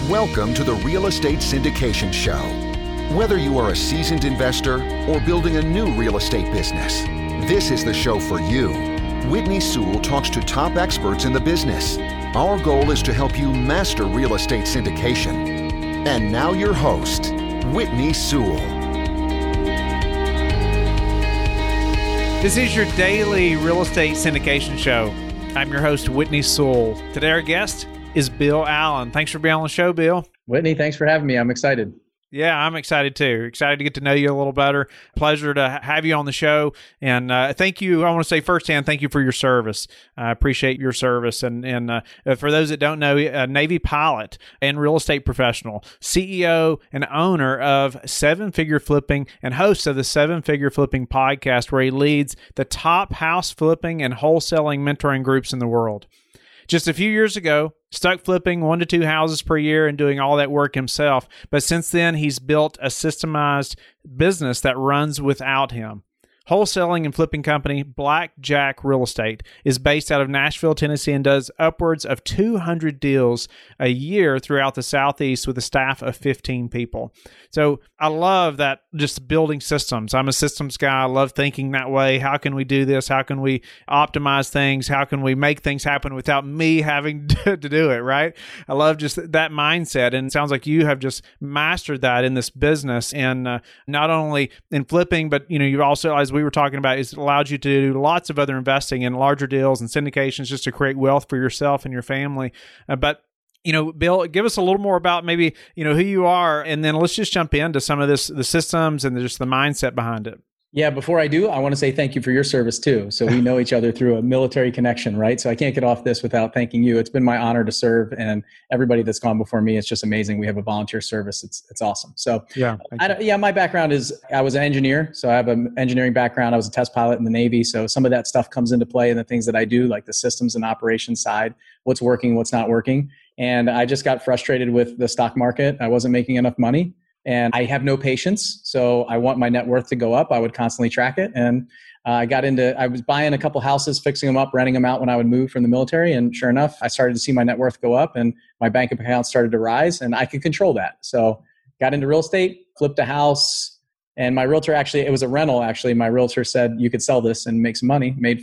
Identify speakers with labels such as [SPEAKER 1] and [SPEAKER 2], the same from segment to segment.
[SPEAKER 1] Welcome to the Real Estate Syndication Show. Whether you are a seasoned investor or building a new real estate business, this is the show for you. Whitney Sewell talks to top experts in the business. Our goal is to help you master real estate syndication. And now your host, Whitney Sewell.
[SPEAKER 2] This is your daily real estate syndication show. I'm your host, Whitney Sewell. Today our guest is Bill Allen. Thanks for being on the show, Bill.
[SPEAKER 3] Whitney, thanks for having me. I'm excited.
[SPEAKER 2] Yeah, I'm excited too. Excited to get to know you a little better. Pleasure to have you on the show. And thank you. I want to say firsthand, thank you for your service. I appreciate your service. And for those that don't know, a Navy pilot and real estate professional, CEO and owner of Seven Figure Flipping and host of the Seven Figure Flipping podcast, where he leads the top house flipping and wholesaling mentoring groups in the world. Just a few years ago, stuck flipping 1 to 2 houses per year and doing all that work himself. But since then, he's built a systemized business that runs without him. Wholesaling and flipping company Blackjack Real Estate is based out of Nashville, Tennessee, and does upwards of 200 deals a year throughout the Southeast with a staff of 15 people. So I love that, just building systems. I'm a systems guy. I love thinking that way. How can we do this? How can we optimize things? How can we make things happen without me having to do it, right? I love just that mindset. And it sounds like you have just mastered that in this business. And not only in flipping, but you've also, as we were talking about, is it allowed you to do lots of other investing in larger deals and syndications just to create wealth for yourself and your family. But Bill, give us a little more about maybe, who you are, and then let's just jump into some of the systems and just the mindset behind it.
[SPEAKER 3] Yeah, before I do, I want to say thank you for your service too. So we know each other through a military connection, right? So I can't get off this without thanking you. It's been my honor to serve, and everybody that's gone before me, it's just amazing. We have a volunteer service. It's awesome. So my background is I was an engineer. So I have an engineering background. I was a test pilot in the Navy. So some of that stuff comes into play in the things that I do, like the systems and operations side, what's working, what's not working. And I just got frustrated with the stock market. I wasn't making enough money. And I have no patience, so I want my net worth to go up. I would constantly track it. And I was buying a couple houses, fixing them up, renting them out when I would move from the military. And sure enough, I started to see my net worth go up and my bank account started to rise, and I could control that. So got into real estate, flipped a house. And my realtor it was a rental actually. My realtor said, you could sell this and make some money, made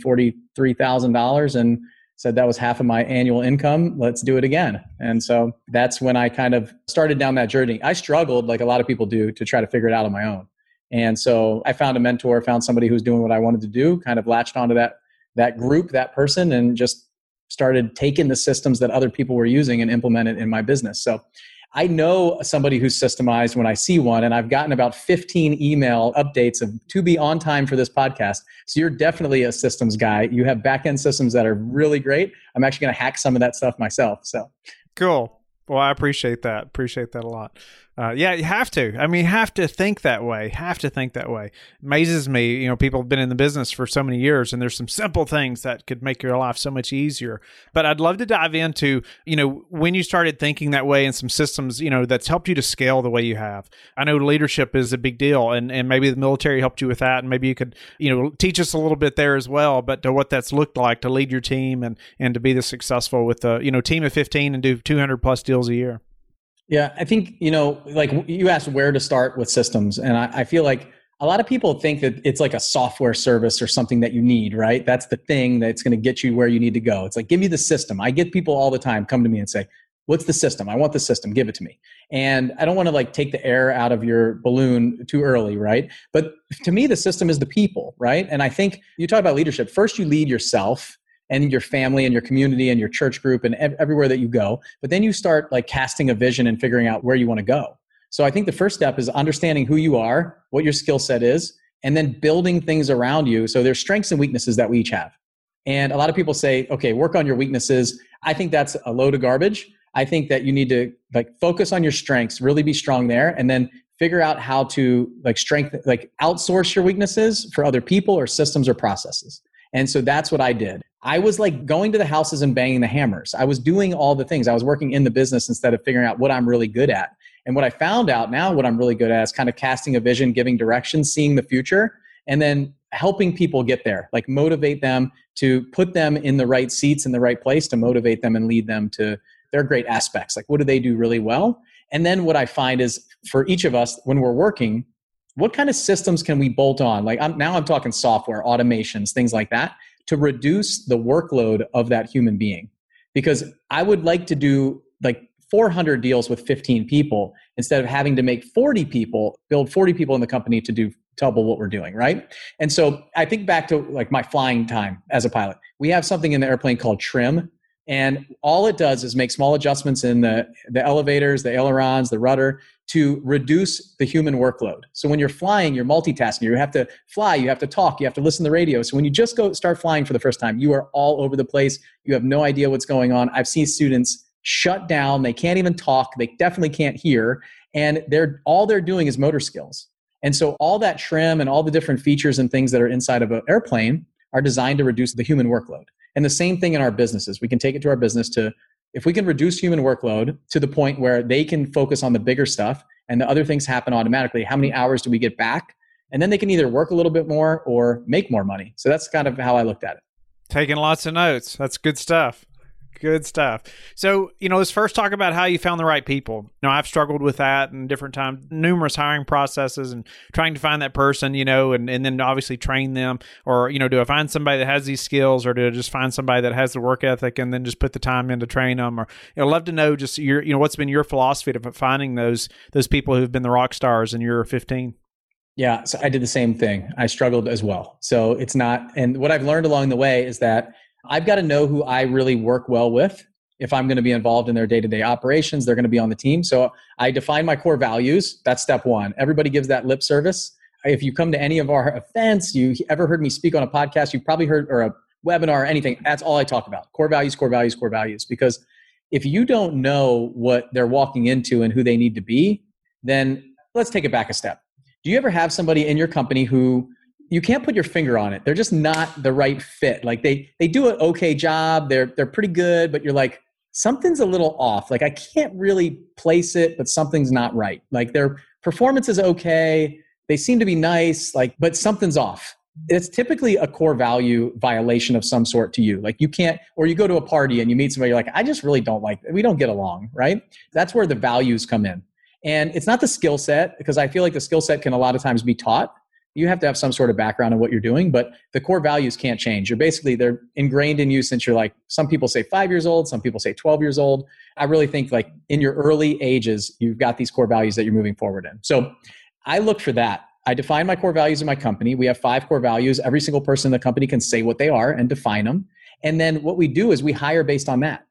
[SPEAKER 3] $43,000 and said that was half of my annual income. Let's do it again. And so that's when I kind of started down that journey. I struggled, like a lot of people do, to try to figure it out on my own. And so I found a mentor, found somebody who was doing what I wanted to do, kind of latched onto that group, that person, and just started taking the systems that other people were using and implement it in my business. So I know somebody who's systemized when I see one, and I've gotten about 15 email updates to be on time for this podcast. So you're definitely a systems guy. You have back-end systems that are really great. I'm actually going to hack some of that stuff myself. So
[SPEAKER 2] cool. Well, I appreciate that. Appreciate that a lot. Yeah, you have to. I mean, you have to think that way. Amazes me, people have been in the business for so many years, and there's some simple things that could make your life so much easier. But I'd love to dive into, when you started thinking that way and some systems, that's helped you to scale the way you have. I know leadership is a big deal, and maybe the military helped you with that, and maybe you could, teach us a little bit there as well, but to what that's looked like to lead your team and to be this successful with a, team of 15 and do 200 plus deals a year.
[SPEAKER 3] Yeah, I think, like you asked where to start with systems. And I feel like a lot of people think that it's like a software service or something that you need, right? That's the thing that's going to get you where you need to go. It's like, give me the system. I get people all the time come to me and say, what's the system? I want the system. Give it to me. And I don't want to take the air out of your balloon too early, right? But to me, the system is the people, right? And I think you talk about leadership. First, you lead yourself and your family and your community and your church group and everywhere that you go. But then you start casting a vision and figuring out where you want to go. So I think the first step is understanding who you are, what your skill set is, and then building things around you. So there's strengths and weaknesses that we each have. And a lot of people say, okay, work on your weaknesses. I think that's a load of garbage. I think that you need to focus on your strengths, really be strong there, and then figure out how to outsource your weaknesses for other people or systems or processes. And so that's what I did. I was going to the houses and banging the hammers. I was doing all the things. I was working in the business instead of figuring out what I'm really good at. And what I found out now, what I'm really good at is kind of casting a vision, giving direction, seeing the future, and then helping people get there, motivate them to put them in the right seats in the right place to motivate them and lead them to their great aspects. Like, what do they do really well? And then what I find is for each of us, when we're working, what kind of systems can we bolt on? Like I'm talking software, automations, things like that, to reduce the workload of that human being. Because I would like to do like 400 deals with 15 people instead of having to make 40 people, build 40 people in the company to do double what we're doing, right? And so I think back to like my flying time as a pilot. We have something in the airplane called trim, and all it does is make small adjustments in the elevators, the ailerons, the rudder to reduce the human workload. So when you're flying, you're multitasking. You have to fly, you have to talk, you have to listen to the radio. So when you just start flying for the first time, you are all over the place. You have no idea what's going on. I've seen students shut down. They can't even talk. They definitely can't hear. And all they're doing is motor skills. And so all that trim and all the different features and things that are inside of an airplane are designed to reduce the human workload. And the same thing in our businesses. We can take it to our business if we can reduce human workload to the point where they can focus on the bigger stuff and the other things happen automatically, how many hours do we get back? And then they can either work a little bit more or make more money. So that's kind of how I looked at it.
[SPEAKER 2] Taking lots of notes. That's good stuff. Good stuff. So, let's first talk about how you found the right people. I've struggled with that in different times, numerous hiring processes and trying to find that person, and then obviously train them. Or, do I find somebody that has these skills, or do I just find somebody that has the work ethic and then just put the time in to train them? Or, I'd love to know just what's been your philosophy of finding those people who've been the rock stars in your 15.
[SPEAKER 3] Yeah, so I did the same thing. I struggled as well. So it's not, and what I've learned along the way is that I've got to know who I really work well with. If I'm going to be involved in their day-to-day operations, they're going to be on the team. So I define my core values. That's step one. Everybody gives that lip service. If you come to any of our events, you ever heard me speak on a podcast, you've probably heard, or a webinar or anything, that's all I talk about. Core values, core values, core values. Because if you don't know what they're walking into and who they need to be, then let's take it back a step. Do you ever have somebody in your company who you can't put your finger on it? They're just not the right fit. Like they do an okay job. They're pretty good, but you're like, something's a little off. Like I can't really place it, but something's not right. Like their performance is okay. They seem to be nice, but something's off. It's typically a core value violation of some sort to you. Like you can't, or you go to a party and you meet somebody, you're like, I just really don't like, we don't get along, right? That's where the values come in. And it's not the skill set, because I feel like the skill set can a lot of times be taught. You have to have some sort of background in what you're doing, but the core values can't change. They're ingrained in you since you're some people say 5 years old, some people say 12 years old. I really think in your early ages, you've got these core values that you're moving forward in. So I look for that. I define my core values in my company. We have 5 core values. Every single person in the company can say what they are and define them. And then what we do is we hire based on that.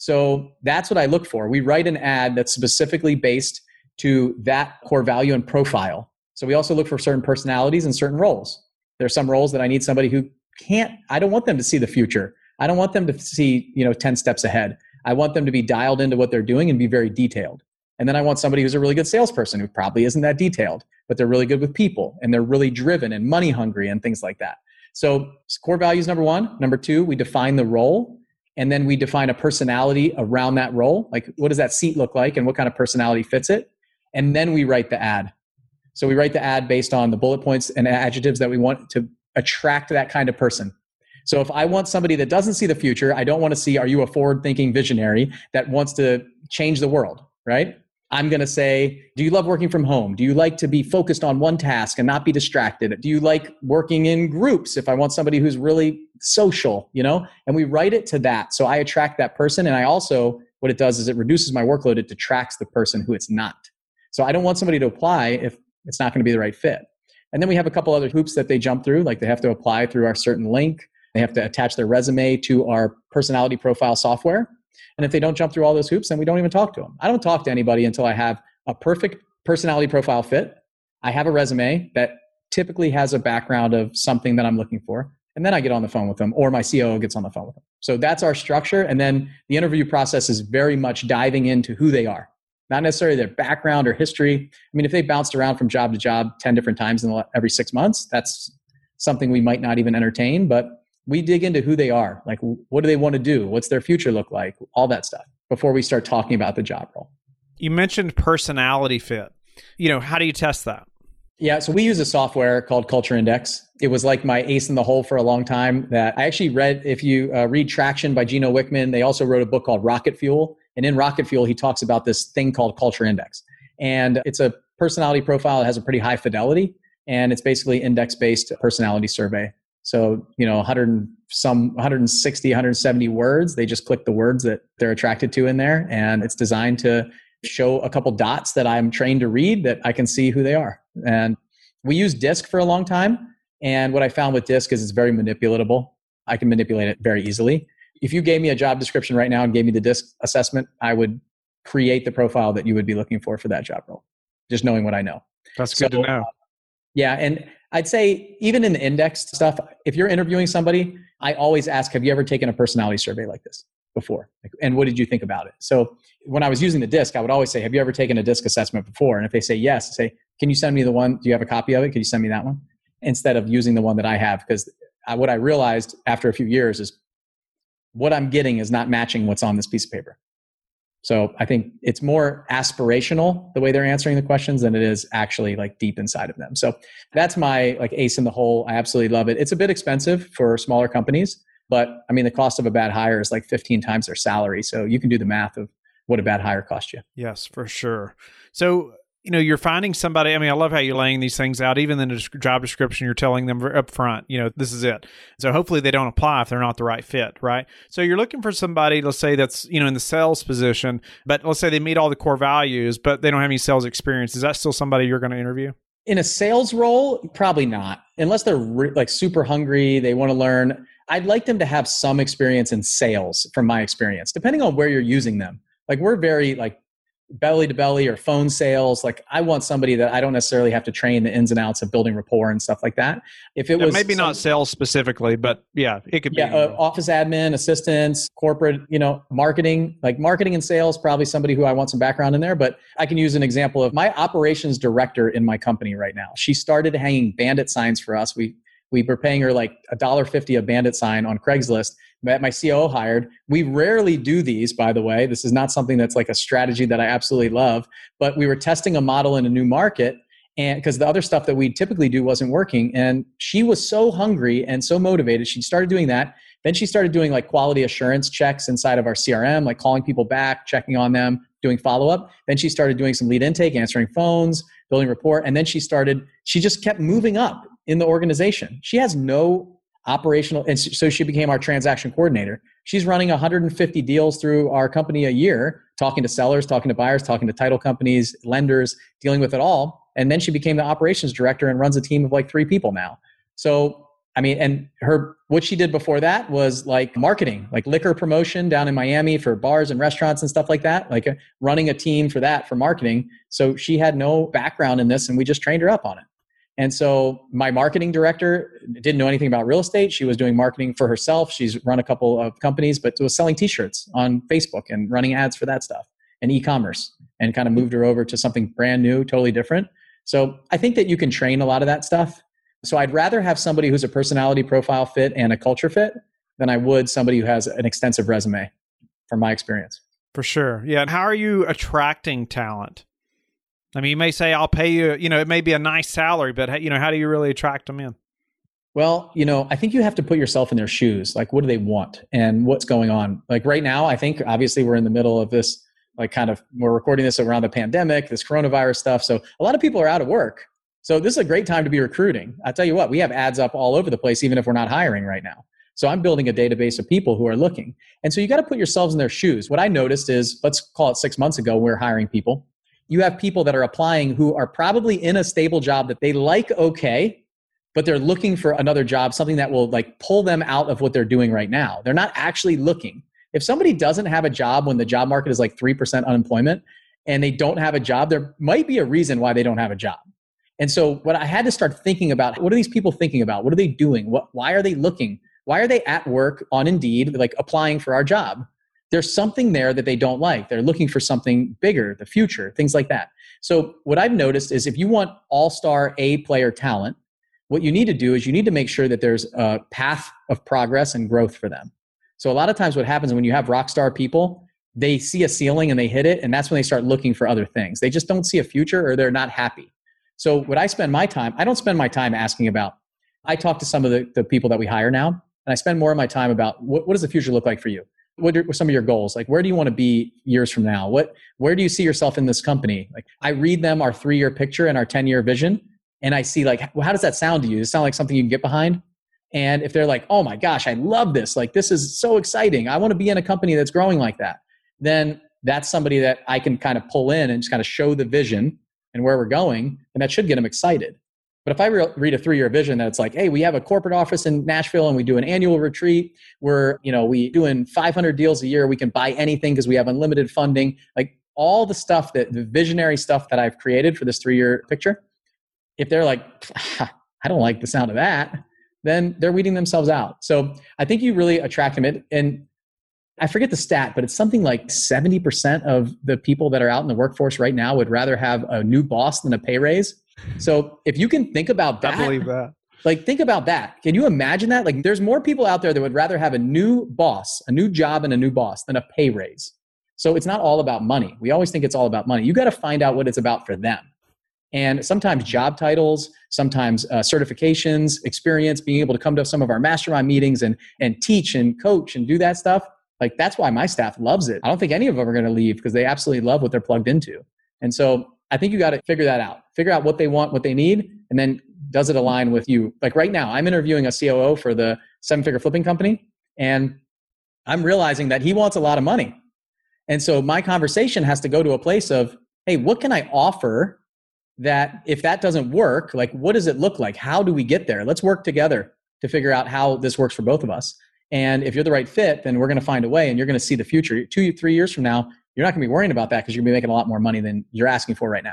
[SPEAKER 3] So that's what I look for. We write an ad that's specifically based to that core value and profile. So we also look for certain personalities and certain roles. There's some roles that I need somebody who I don't want them to see the future. I don't want them to see, 10 steps ahead. I want them to be dialed into what they're doing and be very detailed. And then I want somebody who's a really good salesperson who probably isn't that detailed, but they're really good with people and they're really driven and money hungry and things like that. So core values, number 1. Number 2, we define the role, and then we define a personality around that role. Like what does that seat look like and what kind of personality fits it? And then we write the ad. So we write the ad based on the bullet points and adjectives that we want to attract that kind of person. So if I want somebody that doesn't see the future, I don't want to see, are you a forward-thinking visionary that wants to change the world, right? I'm going to say, do you love working from home? Do you like to be focused on one task and not be distracted? Do you like working in groups? If I want somebody who's really social, and we write it to that. So I attract that person. And I also, what it does is it reduces my workload. It detracts the person who it's not. So I don't want somebody to apply if it's not going to be the right fit. And then we have a couple other hoops that they jump through, like they have to apply through our certain link. They have to attach their resume to our personality profile software. And if they don't jump through all those hoops, then we don't even talk to them. I don't talk to anybody until I have a perfect personality profile fit. I have a resume that typically has a background of something that I'm looking for. And then I get on the phone with them, or my COO gets on the phone with them. So that's our structure. And then the interview process is very much diving into who they are, not necessarily their background or history. I mean, if they bounced around from job to job 10 different times every 6 months, that's something we might not even entertain. But we dig into who they are. Like, what do they want to do? What's their future look like? All that stuff before we start talking about the job role.
[SPEAKER 2] You mentioned personality fit. How do you test that?
[SPEAKER 3] Yeah, so we use a software called Culture Index. It was like my ace in the hole for a long time that I actually read. If you read Traction by Gino Wickman, they also wrote a book called Rocket Fuel. And in Rocket Fuel, he talks about this thing called Culture Index. And it's a personality profile that has a pretty high fidelity. And it's basically index-based personality survey. So, 160, 170 words. They just click the words that they're attracted to in there. And it's designed to show a couple dots that I'm trained to read that I can see who they are. And we used DISC for a long time. And what I found with DISC is it's very manipulatable. I can manipulate it very easily. If you gave me a job description right now and gave me the DISC assessment, I would create the profile that you would be looking for that job role, just knowing what I know.
[SPEAKER 2] That's good to know.
[SPEAKER 3] Yeah. And I'd say even in the indexed stuff, if you're interviewing somebody, I always ask, have you ever taken a personality survey like this before? And what did you think about it? So when I was using the DISC, I would always say, have you ever taken a DISC assessment before? And if they say yes, I say, can you send me the one? Do you have a copy of it? Can you send me that one? Instead of using the one that I have. Because what I realized after a few years is what I'm getting is not matching what's on this piece of paper. So I think it's more aspirational the way they're answering the questions than it is actually like deep inside of them. So that's my like ace in the hole. I absolutely love it. It's a bit expensive for smaller companies, but I mean, the cost of a bad hire is like 15 times their salary. So you can do the math of what a bad hire cost you.
[SPEAKER 2] Yes, for sure. So, you're finding somebody. I mean, I love how you're laying these things out. Even in the job description, you're telling them up front, this is it. So hopefully they don't apply if they're not the right fit, right? So you're looking for somebody, let's say that's, in the sales position, but let's say they meet all the core values, but they don't have any sales experience. Is that still somebody you're going to interview?
[SPEAKER 3] In a sales role, probably not. Unless they're like super hungry, they want to learn. I'd like them to have some experience in sales from my experience, depending on where you're using them. Like we're very like belly to belly or phone sales. Like I want somebody that I don't necessarily have to train the ins and outs of building rapport and stuff like that. If it was
[SPEAKER 2] maybe not sales specifically, but yeah, it could be
[SPEAKER 3] office admin, assistants, corporate, marketing, like marketing and sales, probably somebody who I want some background in there. But I can use an example of my operations director in my company right now. She started hanging bandit signs for us. We were paying her like $1.50 a bandit sign on Craigslist that my COO hired. We rarely do these, by the way. This is not something that's like a strategy that I absolutely love, but we were testing a model in a new market, and because the other stuff that we typically do wasn't working. And she was so hungry and so motivated. She started doing that. Then she started doing like quality assurance checks inside of our CRM, like calling people back, checking on them, doing follow-up. Then she started doing some lead intake, answering phones, building rapport. And then she just kept moving up in the organization. She has no operational, and so she became our transaction coordinator. She's running 150 deals through our company a year, talking to sellers, talking to buyers, talking to title companies, lenders, dealing with it all. And then she became the operations director and runs a team of like 3 people now. So, I mean, and what she did before that was like marketing, like liquor promotion down in Miami for bars and restaurants and stuff like that, like running a team for that, for marketing. So she had no background in this and we just trained her up on it. And so my marketing director didn't know anything about real estate. She was doing marketing for herself. She's run a couple of companies, but was selling t-shirts on Facebook and running ads for that stuff and e-commerce, and kind of moved her over to something brand new, totally different. So I think that you can train a lot of that stuff. So I'd rather have somebody who's a personality profile fit and a culture fit than I would somebody who has an extensive resume, from my experience.
[SPEAKER 2] For sure. Yeah. And how are you attracting talent? I mean, you may say, I'll pay you, it may be a nice salary, but how do you really attract them in?
[SPEAKER 3] Well, I think you have to put yourself in their shoes. Like, what do they want and what's going on? Like right now, I think obviously we're in the middle of this, like we're recording this around the pandemic, this coronavirus stuff. So a lot of people are out of work. So this is a great time to be recruiting. I tell you what, we have ads up all over the place, even if we're not hiring right now. So I'm building a database of people who are looking. And so you got to put yourselves in their shoes. What I noticed is, let's call it 6 months ago, we're hiring people. You have people that are applying who are probably in a stable job that they like, okay, but they're looking for another job, something that will like pull them out of what they're doing right now. They're not actually looking. If somebody doesn't have a job when the job market is like 3% unemployment and they don't have a job, there might be a reason why they don't have a job. And so what I had to start thinking about, what are these people thinking about? What are they doing? Why are they looking? Why are they at work on Indeed, like applying for our job? There's something there that they don't like. They're looking for something bigger, the future, things like that. So what I've noticed is if you want all-star A-player talent, what you need to do is you need to make sure that there's a path of progress and growth for them. So a lot of times what happens when you have rock star people, they see a ceiling and they hit it, and that's when they start looking for other things. They just don't see a future, or they're not happy. So what I spend my time, I don't spend my time asking about, I talk to some of the people that we hire now, and I spend more of my time about what does the future look like for you? what are some of your goals? Like, where do you want to be years from now? Where do you see yourself in this company? Like, I read them our 3-year picture and our 10-year vision, and I see like, well, how does that sound to you? Does it sound like something you can get behind? And if they're like, oh my gosh, I love this. Like, this is so exciting. I want to be in a company that's growing like that. Then that's somebody that I can kind of pull in and just kind of show the vision and where we're going. And that should get them excited. But if I read a 3-year vision that's like, hey, we have a corporate office in Nashville and we do an annual retreat where, we doing 500 deals a year. We can buy anything because we have unlimited funding. Like all the stuff the visionary stuff that I've created for this 3-year picture. If they're like, I don't like the sound of that, then they're weeding themselves out. So I think you really attract them. And I forget the stat, but it's something like 70% of the people that are out in the workforce right now would rather have a new boss than a pay raise. So if you can think about that,
[SPEAKER 2] I believe that.
[SPEAKER 3] Like, think about that. Can you imagine that? Like, there's more people out there that would rather have a new boss, a new job and a new boss than a pay raise. So it's not all about money. We always think it's all about money. You got to find out what it's about for them. And sometimes job titles, sometimes certifications, experience, being able to come to some of our mastermind meetings and teach and coach and do that stuff. Like, that's why my staff loves it. I don't think any of them are going to leave because they absolutely love what they're plugged into. And so I think you got to figure that out. Figure out what they want, what they need, and then does it align with you? Like right now, I'm interviewing a COO for the 7-figure flipping company, and I'm realizing that he wants a lot of money. And so my conversation has to go to a place of, hey, what can I offer that if that doesn't work, like what does it look like? How do we get there? Let's work together to figure out how this works for both of us. And if you're the right fit, then we're going to find a way and you're going to see the future. 2-3 years from now, you're not going to be worrying about that because you're going to be making a lot more money than you're asking for right now.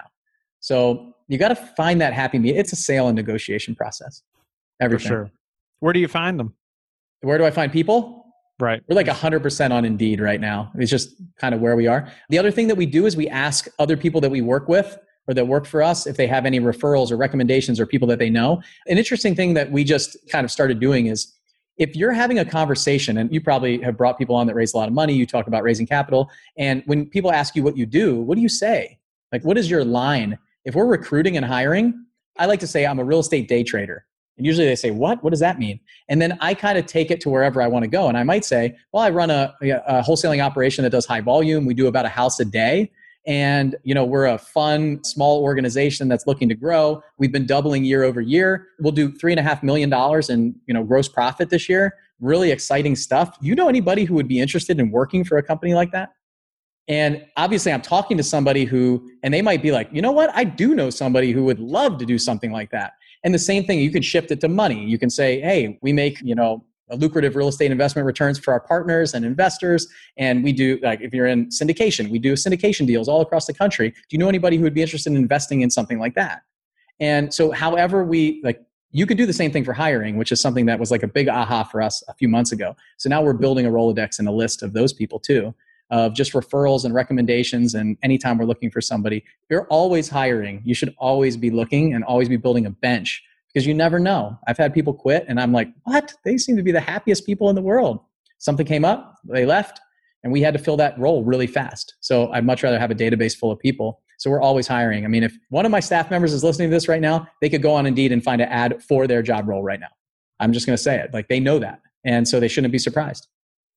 [SPEAKER 3] So you got to find that happy medium. It's a sale and negotiation process. Everything.
[SPEAKER 2] For sure. Where do you find them?
[SPEAKER 3] Where do I find people?
[SPEAKER 2] Right.
[SPEAKER 3] We're like 100% on Indeed right now. It's just kind of where we are. The other thing that we do is we ask other people that we work with or that work for us if they have any referrals or recommendations or people that they know. An interesting thing that we just kind of started doing is if you're having a conversation, and you probably have brought people on that raise a lot of money, you talk about raising capital, and when people ask you what you do say? Like, what is your line? If we're recruiting and hiring, I like to say I'm a real estate day trader. And usually they say, what? What does that mean? And then I kind of take it to wherever I want to go. And I might say, well, I run a wholesaling operation that does high volume. We do about a house a day. And, we're a fun, small organization that's looking to grow. We've been doubling year over year. We'll do $3.5 million in, gross profit this year. Really exciting stuff. Do you know anybody who would be interested in working for a company like that? And obviously I'm talking to somebody and they might be like, you know what? I do know somebody who would love to do something like that. And the same thing, you can shift it to money. You can say, hey, we make, a lucrative real estate investment returns for our partners and investors. And we do, like, if you're in syndication, we do syndication deals all across the country. Do you know anybody who would be interested in investing in something like that? And so however you could do the same thing for hiring, which is something that was like a big aha for us a few months ago. So now we're building a Rolodex and a list of those people too, of just referrals and recommendations. And anytime we're looking for somebody, you're always hiring. You should always be looking and always be building a bench because you never know. I've had people quit and I'm like, what? They seem to be the happiest people in the world. Something came up, they left, and we had to fill that role really fast. So I'd much rather have a database full of people. So we're always hiring. I mean, if one of my staff members is listening to this right now, they could go on Indeed and find an ad for their job role right now. I'm just going to say it. Like, they know that. And so they shouldn't be surprised.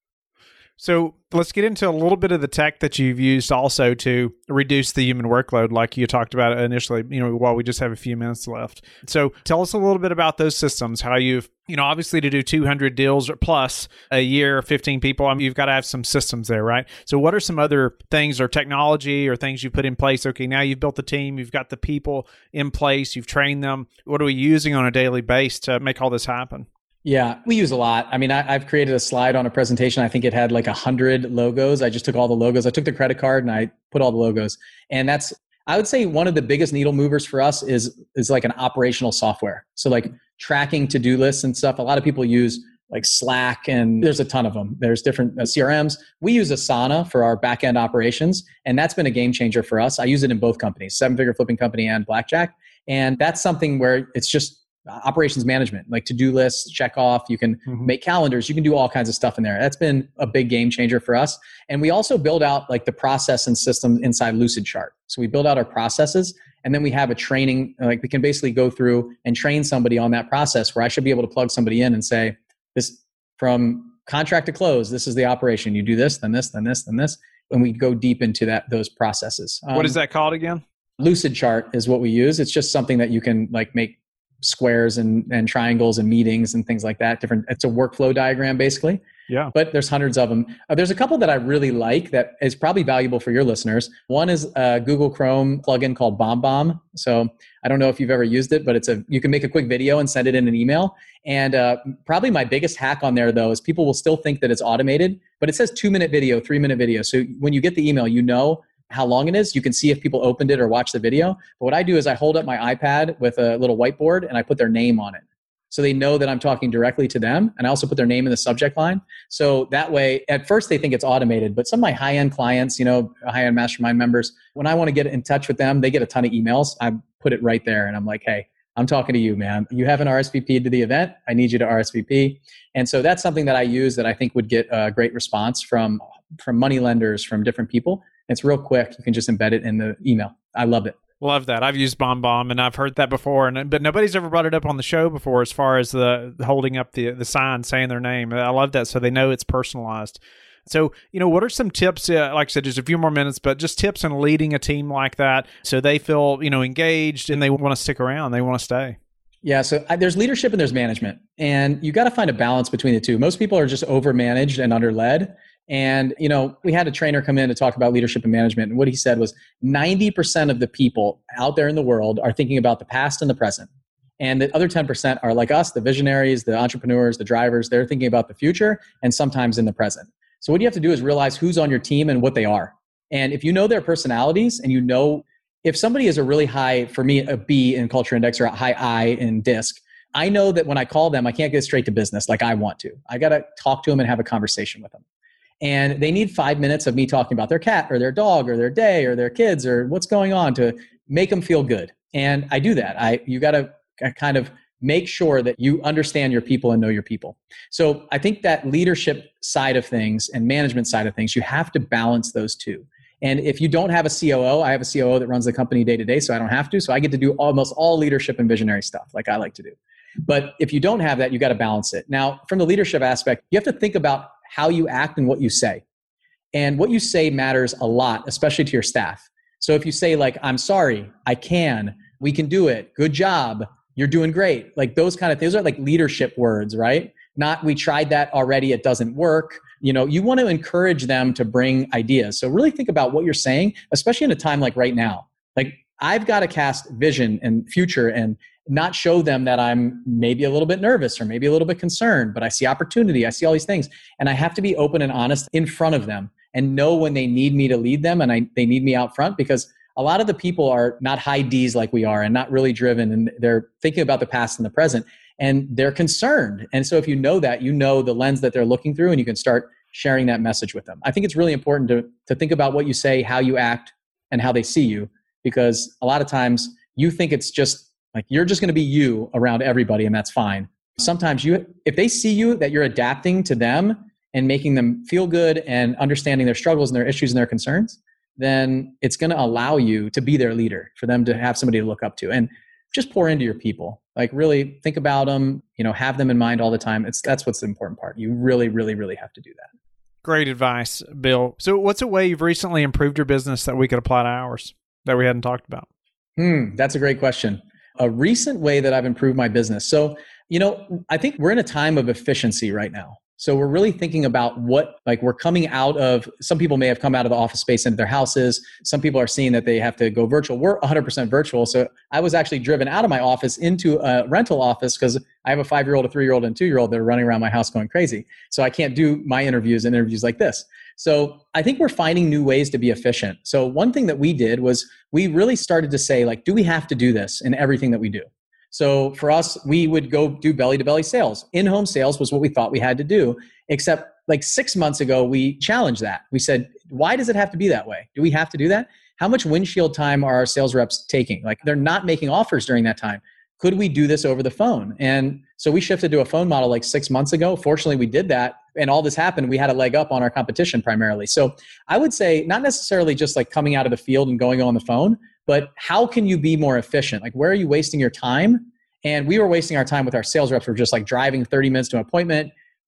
[SPEAKER 2] So let's get into a little bit of the tech that you've used also to reduce the human workload, like you talked about initially, while we just have a few minutes left. So tell us a little bit about those systems, how you've, obviously to do 200 deals or plus a year, 15 people, you've got to have some systems there, right? So what are some other things or technology or things you put in place? Okay, now you've built the team, you've got the people in place, you've trained them. What are we using on a daily basis to make all this happen?
[SPEAKER 3] Yeah, we use a lot. I mean, I've created a slide on a presentation. I think it had like 100 logos. I just took all the logos. I took the credit card and I put all the logos. And that's, I would say, one of the biggest needle movers for us is like an operational software. So like tracking to-do lists and stuff. A lot of people use like Slack, and there's a ton of them. There's different CRMs. We use Asana for our back-end operations, and that's been a game changer for us. I use it in both companies, 7-figure flipping company and Blackjack. And that's something where it's just operations management, like to-do lists, check off. You can make calendars. You can do all kinds of stuff in there. That's been a big game changer for us. And we also build out like the process and system inside Lucidchart. So we build out our processes, and then we have a training, like we can basically go through and train somebody on that process where I should be able to plug somebody in and say, this from contract to close, this is the operation. You do this, then this, then this, then this. And we go deep into those processes.
[SPEAKER 2] What is that called again?
[SPEAKER 3] Lucidchart is what we use. It's just something that you can like make squares and triangles and meetings and things like that. It's a workflow diagram basically.
[SPEAKER 2] Yeah.
[SPEAKER 3] But there's hundreds of them. There's a couple that I really like that is probably valuable for your listeners. One is a Google Chrome plugin called BombBomb. So I don't know if you've ever used it, but you can make a quick video and send it in an email. And probably my biggest hack on there though is people will still think that it's automated, but it says 2-minute video, 3-minute video. So when you get the email, you know how long it is. You can see if people opened it or watched the video. But what I do is I hold up my iPad with a little whiteboard and I put their name on it. So they know that I'm talking directly to them. And I also put their name in the subject line. So that way, at first they think it's automated, but some of my high-end clients, high-end mastermind members, when I want to get in touch with them, they get a ton of emails. I put it right there and I'm like, hey, I'm talking to you, man. You haven't RSVP'd to the event. I need you to RSVP. And so that's something that I use that I think would get a great response from money lenders, from different people. It's real quick. You can just embed it in the email. I love it.
[SPEAKER 2] Love that. I've used BombBomb and I've heard that before, but nobody's ever brought it up on the show before as far as the holding up the sign saying their name. I love that. So they know it's personalized. So, what are some tips? Like I said, just a few more minutes, but just tips on leading a team like that so they feel, engaged and they want to stick around. They want to stay.
[SPEAKER 3] Yeah. So there's leadership and there's management, and you got to find a balance between the two. Most people are just over-managed and under-led. And, we had a trainer come in to talk about leadership and management. And what he said was 90% of the people out there in the world are thinking about the past and the present. And the other 10% are like us, the visionaries, the entrepreneurs, the drivers. They're thinking about the future and sometimes in the present. So what you have to do is realize who's on your team and what they are. And if you know their personalities and if somebody is a really high, for me, a B in Culture Index or a high I in DISC, I know that when I call them, I can't get straight to business like I want to. I got to talk to them and have a conversation with them. And they need 5 minutes of me talking about their cat or their dog or their day or their kids or what's going on to make them feel good. And I do that. You got to kind of make sure that you understand your people and know your people. So I think that leadership side of things and management side of things, you have to balance those two. And if you don't have a COO, I have a COO that runs the company day to day, so I don't have to. So I get to do almost all leadership and visionary stuff like I like to do. But if you don't have that, you got to balance it. Now, from the leadership aspect, you have to think about how you act and what you say. And what you say matters a lot, especially to your staff. So if you say like, I'm sorry, I can, we can do it, good job, you're doing great. Like those kind of things are like leadership words, right? Not we tried that already, it doesn't work. You want to encourage them to bring ideas. So really think about what you're saying, especially in a time like right now. Like I've got to cast vision and future and not show them that I'm maybe a little bit nervous or maybe a little bit concerned, but I see opportunity. I see all these things. And I have to be open and honest in front of them and know when they need me to lead them and they need me out front, because a lot of the people are not high Ds like we are and not really driven, and they're thinking about the past and the present and they're concerned. And so if you know that, you know the lens that they're looking through and you can start sharing that message with them. I think it's really important to think about what you say, how you act, and how they see you, because a lot of times you think it's just like you're just going to be you around everybody and that's fine. Sometimes if they see you that you're adapting to them and making them feel good and understanding their struggles and their issues and their concerns, then it's going to allow you to be their leader, for them to have somebody to look up to. And just pour into your people. Like really think about them, have them in mind all the time. That's what's the important part. You really, really, really have to do that.
[SPEAKER 2] Great advice, Bill. So what's a way you've recently improved your business that we could apply to ours that we hadn't talked about?
[SPEAKER 3] That's a great question. A recent way that I've improved my business. So, I think we're in a time of efficiency right now. So we're really thinking about we're coming out of, some people may have come out of the office space into their houses. Some people are seeing that they have to go virtual. We're 100% virtual. So I was actually driven out of my office into a rental office because I have a 5-year-old, a 3-year-old, and a 2-year-old that are running around my house going crazy. So I can't do my interviews like this. So I think we're finding new ways to be efficient. So one thing that we did was we really started to say, like, do we have to do this in everything that we do? So for us, we would go do belly-to-belly sales. In-home sales was what we thought we had to do, except like 6 months ago, we challenged that. We said, why does it have to be that way? Do we have to do that? How much windshield time are our sales reps taking? Like they're not making offers during that time. Could we do this over the phone? And so we shifted to a phone model like 6 months ago. Fortunately, we did that. And all this happened, we had a leg up on our competition primarily. So I would say not necessarily just like coming out of the field and going on the phone, but how can you be more efficient? Like where are you wasting your time? And we were wasting our time with our sales reps. We're just like driving 30 minutes to an appointment.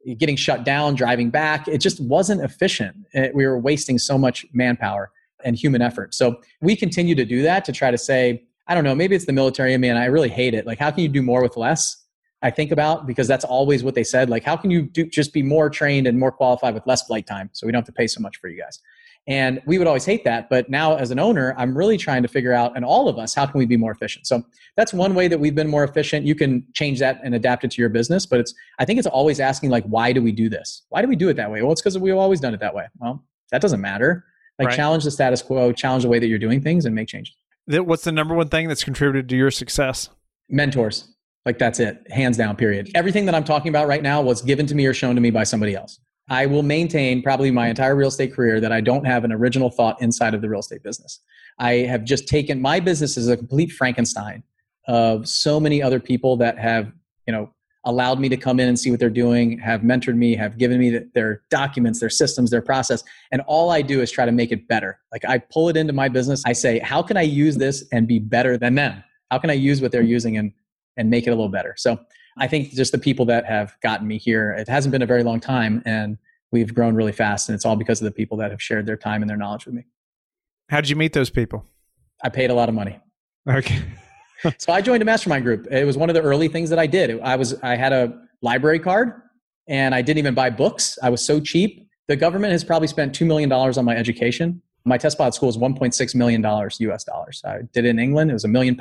[SPEAKER 3] getting shut down, driving back. It just wasn't efficient. We were wasting so much manpower and human effort. So we continue to do that to try to say, I don't know, maybe it's the military in me and I really hate it. Like, how can you do more with less? I think about, because that's always what they said. Like, how can you just be more trained and more qualified with less flight time so we don't have to pay so much for you guys? And we would always hate that. But now as an owner, I'm really trying to figure out, and all of us, how can we be more efficient? So that's one way that we've been more efficient. You can change that and adapt it to your business. But I think it's always asking, like, why do we do this? Why do we do it that way? Well, it's because we've always done it that way. Well, that doesn't matter. Like, right. Challenge the status quo, challenge the way that you're doing things, and make changes.
[SPEAKER 2] What's the number one thing that's contributed to your success?
[SPEAKER 3] Mentors. Like, that's it. Hands down, period. Everything that I'm talking about right now was given to me or shown to me by somebody else. I will maintain probably my entire real estate career that I don't have an original thought inside of the real estate business. I have just taken my business as a complete Frankenstein of so many other people that have, allowed me to come in and see what they're doing, have mentored me, have given me their documents, their systems, their process. And all I do is try to make it better. Like, I pull it into my business. I say, how can I use this and be better than them? How can I use what they're using and make it a little better? So I think just the people that have gotten me here, it hasn't been a very long time, and we've grown really fast. And it's all because of the people that have shared their time and their knowledge with me.
[SPEAKER 2] How did you meet those people?
[SPEAKER 3] I paid a lot of money.
[SPEAKER 2] Okay.
[SPEAKER 3] So I joined a mastermind group. It was one of the early things that I did. I had a library card, and I didn't even buy books. I was so cheap. The government has probably spent $2 million on my education. My test pilot school is $1.6 million US dollars. I did it in England. It was £1 million.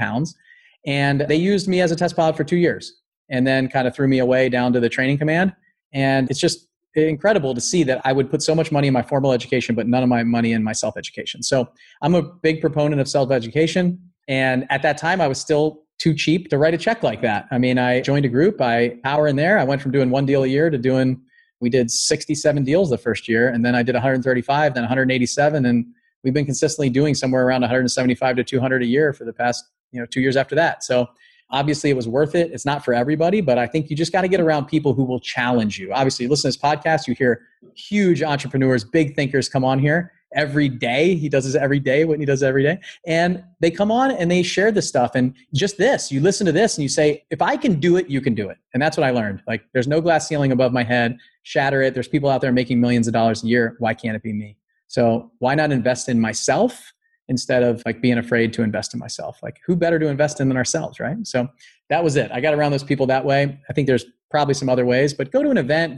[SPEAKER 3] And they used me as a test pilot for 2 years, and then kind of threw me away down to the training command. And it's just incredible to see that I would put so much money in my formal education, but none of my money in my self-education. So I'm a big proponent of self-education. And at that time, I was still too cheap to write a check like that. I mean, I joined a group, power in there. I went from doing 1 deal a year to we did 67 deals the first year. And then I did 135, then 187. And we've been consistently doing somewhere around 175 to 200 a year for the past 2 years after that. So obviously it was worth it. It's not for everybody, but I think you just got to get around people who will challenge you. Obviously, you listen to this podcast, you hear huge entrepreneurs, big thinkers come on here every day. He does this every day, Whitney does it every day. And they come on and they share this stuff. And just this, you listen to this and you say, if I can do it, you can do it. And that's what I learned. Like, there's no glass ceiling above my head, shatter it. There's people out there making millions of dollars a year. Why can't it be me? So why not invest in myself instead of like being afraid to invest in myself? Like, who better to invest in than ourselves, right? So that was it. I got around those people that way. I think there's probably some other ways, but go to an event,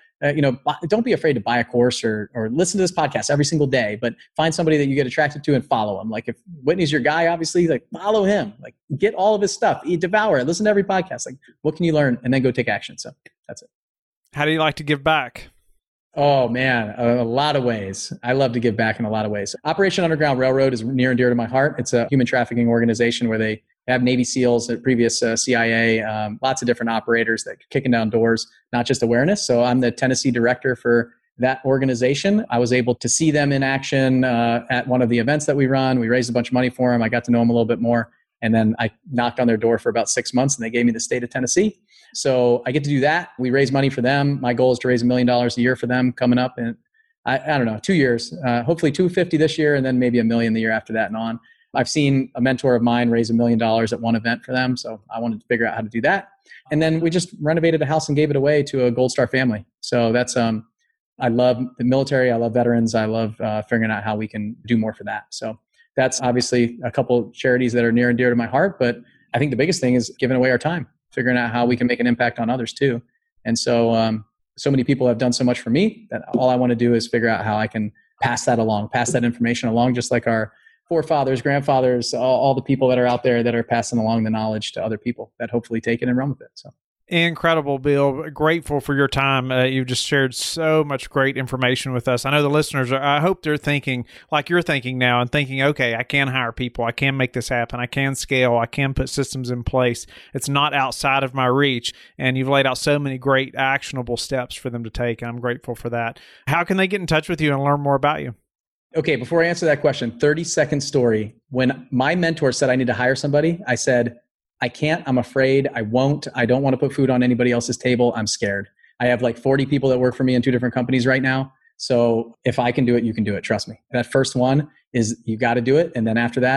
[SPEAKER 3] don't be afraid to buy a course or listen to this podcast every single day, but find somebody that you get attracted to and follow them. Like, if Whitney's your guy, obviously, like, follow him, like, get all of his stuff, devour it, listen to every podcast. Like, what can you learn? And then go take action. So that's it.
[SPEAKER 2] How do you like to give back?
[SPEAKER 3] Oh man, a lot of ways. I love to give back in a lot of ways. Operation Underground Railroad is near and dear to my heart. It's a human trafficking organization where they have Navy SEALs, previous CIA, lots of different operators that are kicking down doors, not just awareness. So I'm the Tennessee director for that organization. I was able to see them in action at one of the events that we run. We raised a bunch of money for them. I got to know them a little bit more. And then I knocked on their door for about 6 months, and they gave me the state of Tennessee. So I get to do that. We raise money for them. My goal is to raise $1 million a year for them coming up in, I don't know, 2 years, hopefully 250 this year, and then maybe $1 million the year after that and on. I've seen a mentor of mine raise $1 million at one event for them. So I wanted to figure out how to do that. And then we just renovated a house and gave it away to a Gold Star family. So that's, I love the military. I love veterans. I love figuring out how we can do more for that. So that's obviously a couple charities that are near and dear to my heart. But I think the biggest thing is giving away our time, figuring out how we can make an impact on others too. And so, so many people have done so much for me that all I want to do is figure out how I can pass that along, pass that information along, just like our forefathers, grandfathers, all the people that are out there that are passing along the knowledge to other people that hopefully take it and run with it. So.
[SPEAKER 2] Incredible, Bill. Grateful for your time. You've just shared so much great information with us. I know the listeners I hope they're thinking like you're thinking now and thinking, okay, I can hire people. I can make this happen. I can scale. I can put systems in place. It's not outside of my reach. And you've laid out so many great actionable steps for them to take. And I'm grateful for that. How can they get in touch with you and learn more about you?
[SPEAKER 3] Okay, before I answer that question, 30-second story. When my mentor said I need to hire somebody, I said, I can't, I'm afraid, I won't, I don't want to put food on anybody else's table, I'm scared. I have like 40 people that work for me in 2 different companies right now. So if I can do it, you can do it, trust me. That first one is you got to do it. And then after that,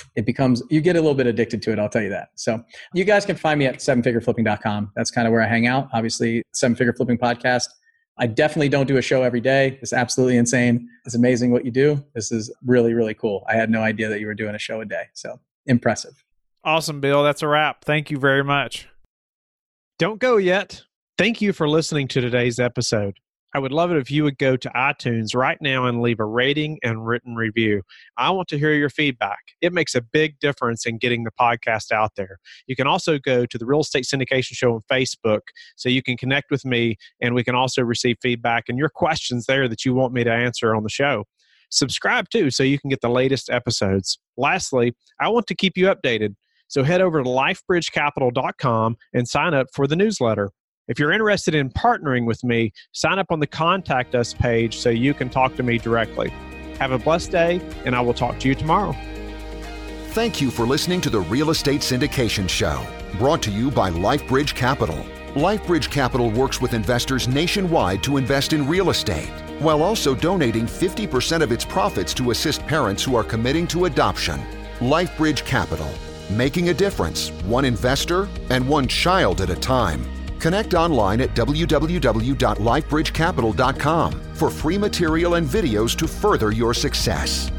[SPEAKER 3] you get a little bit addicted to it. I'll tell you that. So you guys can find me at sevenfigureflipping.com. That's kind of where I hang out. Obviously, Seven Figure Flipping Podcast. I definitely don't do a show every day. It's absolutely insane. It's amazing what you do. This is really, really cool. I had no idea that you were doing a show a day. So impressive.
[SPEAKER 2] Awesome, Bill. That's a wrap. Thank you very much. Don't go yet. Thank you for listening to today's episode. I would love it if you would go to iTunes right now and leave a rating and written review. I want to hear your feedback. It makes a big difference in getting the podcast out there. You can also go to the Real Estate Syndication Show on Facebook so you can connect with me, and we can also receive feedback and your questions there that you want me to answer on the show. Subscribe too so you can get the latest episodes. Lastly, I want to keep you updated. So head over to lifebridgecapital.com and sign up for the newsletter. If you're interested in partnering with me, sign up on the Contact Us page so you can talk to me directly. Have a blessed day, and I will talk to you tomorrow.
[SPEAKER 1] Thank you for listening to the Real Estate Syndication Show, brought to you by LifeBridge Capital. LifeBridge Capital works with investors nationwide to invest in real estate, while also donating 50% of its profits to assist parents who are committing to adoption. LifeBridge Capital, making a difference, one investor and one child at a time. Connect online at www.lifebridgecapital.com for free material and videos to further your success.